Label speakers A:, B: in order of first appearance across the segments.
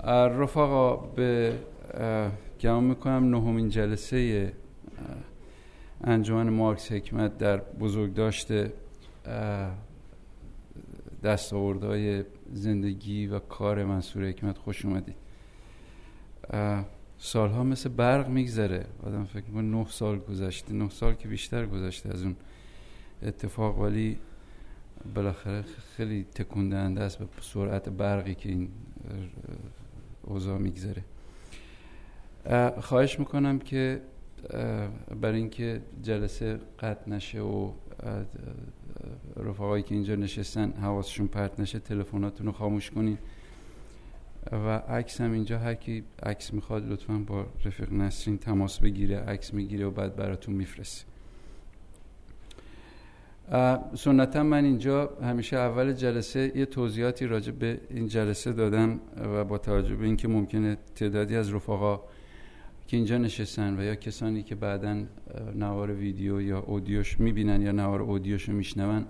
A: رفقا به گمان میکنم 9مین جلسه انجمن مارکس حکمت در بزرگداشت دستاوردهای زندگی و کار منصور حکمت خوش اومدید. سالها مثل برق میگذره، آدم فکر میکنه 9 سال گذشته، 9 سال که بیشتر گذشته از اون اتفاق، ولی بالاخره خیلی تکون دهنده است به سرعت برقی که این اوضاع میگذره. خواهش میکنم که برای اینکه جلسه قطع نشه و رفقایی که اینجا نشستن حواسشون پرت نشه، تلفناتون رو خاموش کنین و عکس هم اینجا هر کی عکس میخواد لطفاً با رفیق نسرین تماس بگیره، عکس میگیره و بعد براتون میفرسته. سنتا من اینجا همیشه اول جلسه یه توضیحاتی راجع به این جلسه دادم و با توجه به اینکه ممکنه تعدادی از رفقا که اینجا نشستن و یا کسانی که بعداً نوار ویدیو یا اودیوش میبینن یا نوار اودیوشو میشنون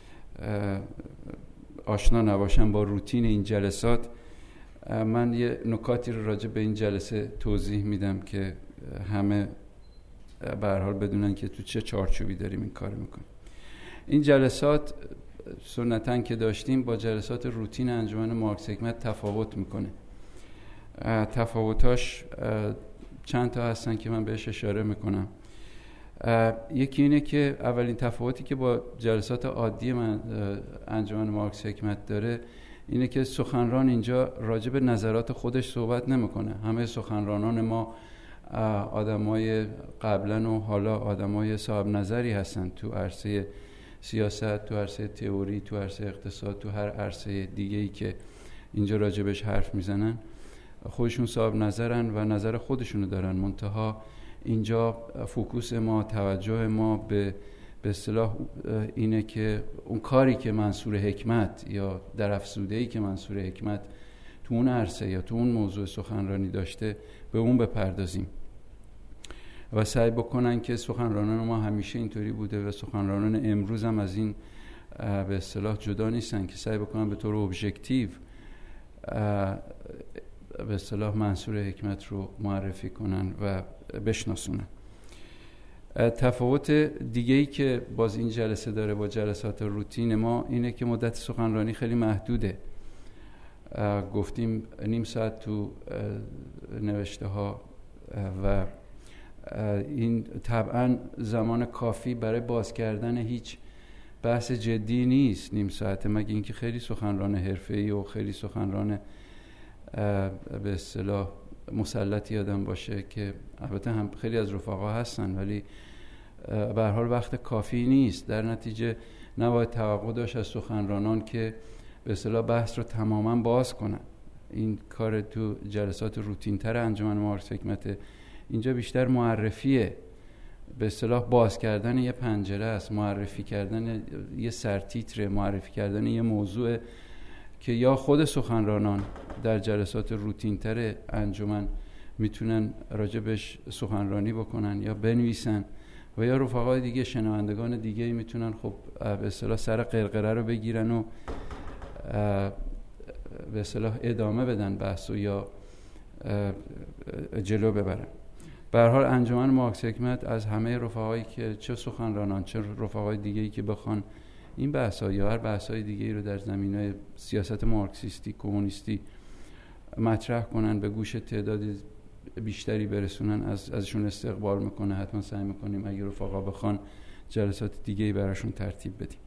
A: آشنا نباشن با روتین این جلسات، من یه نکاتی رو راجع به این جلسه توضیح میدم که همه به هر حال بدونن که تو چه چارچوبی داریم این کار میکنیم. این جلسات سنتاً که داشتیم با جلسات روتین انجمن مارکس حکمت تفاوت میکنه. تفاوتاش چند تا هستن که من بهش اشاره میکنم. یکی اینه که اولین تفاوتی که با جلسات عادی من انجمن مارکس حکمت داره اینه که سخنران اینجا راجع به نظرات خودش صحبت نمیکنه. همه سخنرانان ما آدمای قبلا و حالا آدمای صاحب نظری هستن تو عرصه سیاست، تو عرصه تئوری، تو عرصه اقتصاد، تو هر عرصه دیگه‌ای که اینجا راجبش حرف میزنن خودشون صاحب نظرن و نظر خودشونو دارن. منتها اینجا فوکوس ما، توجه ما به اصطلاح اینه که اون کاری که منصور حکمت یا در افزوده‌ای که منصور حکمت تو اون عرصه یا تو اون موضوع سخنرانی داشته به اون بپردازیم و سعی بکنن که سخنرانان ما همیشه اینطوری بوده و سخنرانان امروز هم از این به اصطلاح جدا نیستن که سعی بکنن به طور ابژکتیو به اصطلاح منصور حکمت رو معرفی کنن و بشناسونن. تفاوت دیگه‌ای که باز این جلسه داره با جلسات روتین ما اینه که مدت سخنرانی خیلی محدوده. گفتیم نیم ساعت تو نوشته ها و این طبعا زمان کافی برای باز کردن هیچ بحث جدی نیست. نیم ساعته، مگه اینکه خیلی سخنران حرفه‌ای و خیلی سخنران به اصطلاح مسلطی آدم باشه که البته هم خیلی از رفقا هستن، ولی به هر حال وقت کافی نیست. در نتیجه نباید توقع داشت از سخنرانان که به اصطلاح بحث رو تماما باز کنن. این کار تو جلسات روتین تر انجمن مارکس حکمت. اینجا بیشتر معرفیه، به اصطلاح باز کردن یه پنجره است، معرفی کردن یه سرتیتر، معرفی کردن یه موضوع که یا خود سخنرانان در جلسات روتین تر انجمن میتونن راجبش سخنرانی بکنن یا بنویسن و یا رفقای دیگه، شنوندگان دیگه میتونن خب به اصطلاح سر قرقره رو بگیرن و به اصطلاح ادامه بدن بحثو یا جلو ببرن. به هر حال انجمن مارکس حکمت از همه رفقایی که چه سخنرانان چه رفقای دیگه‌ای که بخوان این بحث‌ها یا هر بحث‌های دیگه‌ای رو در زمینه سیاست مارکسیستی کمونیستی مطرح کنن، به گوش تعداد بیشتری برسونن، ازشون استقبال میکنه. حتما سعی میکنیم اگه رفقا بخوان جلسات دیگه‌ای براشون ترتیب بدیم.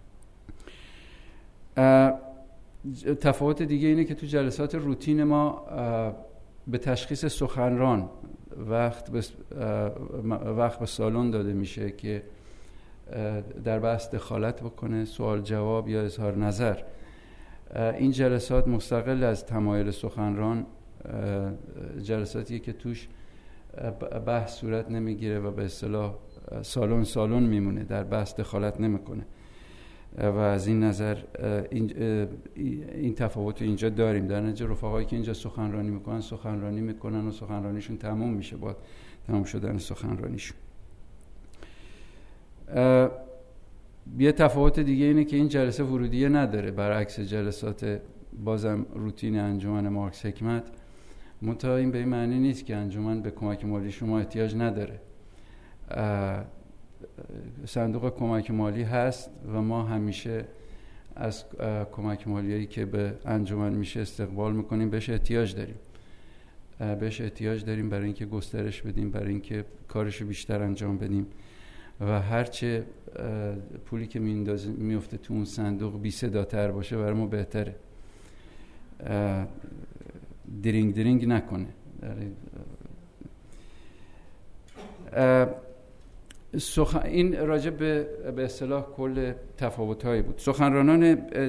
A: تفاوت دیگه اینه که تو جلسات روتین ما به تشخیص سخنران وقت به سالن داده میشه که در بحث دخالت بکنه، سوال جواب یا اظهار نظر. این جلسات مستقل از تمایل سخنران جلساتیه که توش بحث صورت نمیگیره و به اصطلاح سالن میمونه، در بحث دخالت نمیکنه و از این نظر این تفاوت اینجا داریم. در نتیجه رفقایی که اینجا سخنرانی میکنن و سخنرانیشون تموم میشه با تمام شدن سخنرانیشون. یه تفاوت دیگه اینه که این جلسه ورودیه نداره، برعکس جلسات بازم روتین انجمن مارکس حکمت. منتها این به این معنی نیست که انجمن به کمک مالی شما احتیاج نداره. صندوق کمک مالی هست و ما همیشه از کمک مالیایی که به انجمن میشه استقبال میکنیم. بهش احتیاج داریم برای اینکه گسترش بدیم، برای اینکه کارشو بیشتر انجام بدیم و هرچه پولی که میفته تو اون صندوق بی صداتر باشه برای ما بهتره، درینگ نکنه. این راجع به اصطلاح کل تفاوت‌هایی بود. سخنرانان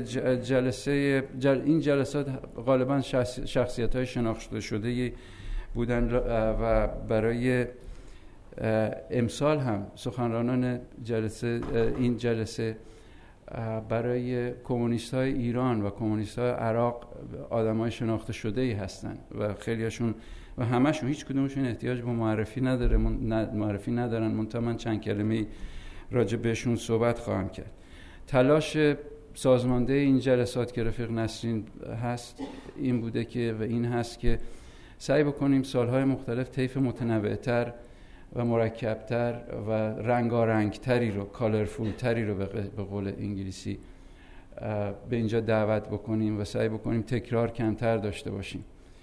A: این جلسات غالباً شخصیت‌های شناخته شده بودن و برای امسال هم سخنرانان این جلسه برای کمونیست‌های ایران و کمونیست‌های عراق آدم‌های شناخته شده‌ای هستن و خیلیاشون و همشون هیچ کدومشون احتیاج به معرفی ندارن. منتها من چند کلمه راجع بهشون صحبت خواهم کرد. تلاش سازمانده این جلسات که رفیق نسرین هست این بوده که و این هست که سعی بکنیم سالهای مختلف طیف متنوع‌تر و مرکب‌تر و رنگارنگ‌تری رو، کالرفول‌تری رو به قول انگلیسی به اینجا دعوت بکنیم و سعی بکنیم تکرار کمتر داشته باشیم.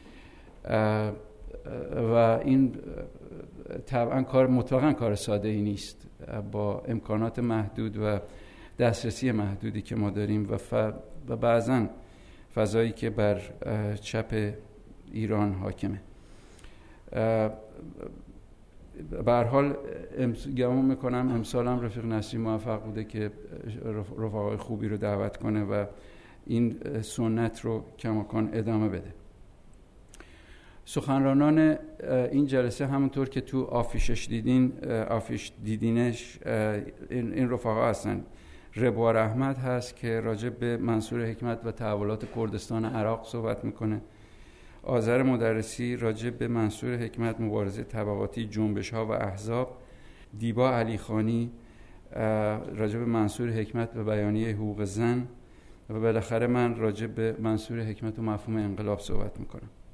A: و این طبعا مطلقاً کار ساده ای نیست با امکانات محدود و دسترسی محدودی که ما داریم و بعضاً فضایی که بر چپ ایران حاکمه. به هر حال گمان میکنم امسال هم رفیق نسرین موفق بوده که رفقای خوبی رو دعوت کنه و این سنت رو کماکان ادامه بده. سخنرانان این جلسه همونطور که تو آفیش دیدینش این رفقا هستن. ربوار احمد هست که راجع به منصور حکمت و تحولات کردستان عراق صحبت میکنه. آذر مدرسی راجع به منصور حکمت، مبارزه طبقاتی، جنبش ها و احزاب. دیبا علیخانی راجع به منصور حکمت و بیانیه حقوق زن و بالاخره من راجع به منصور حکمت و مفهوم انقلاب صحبت میکنم.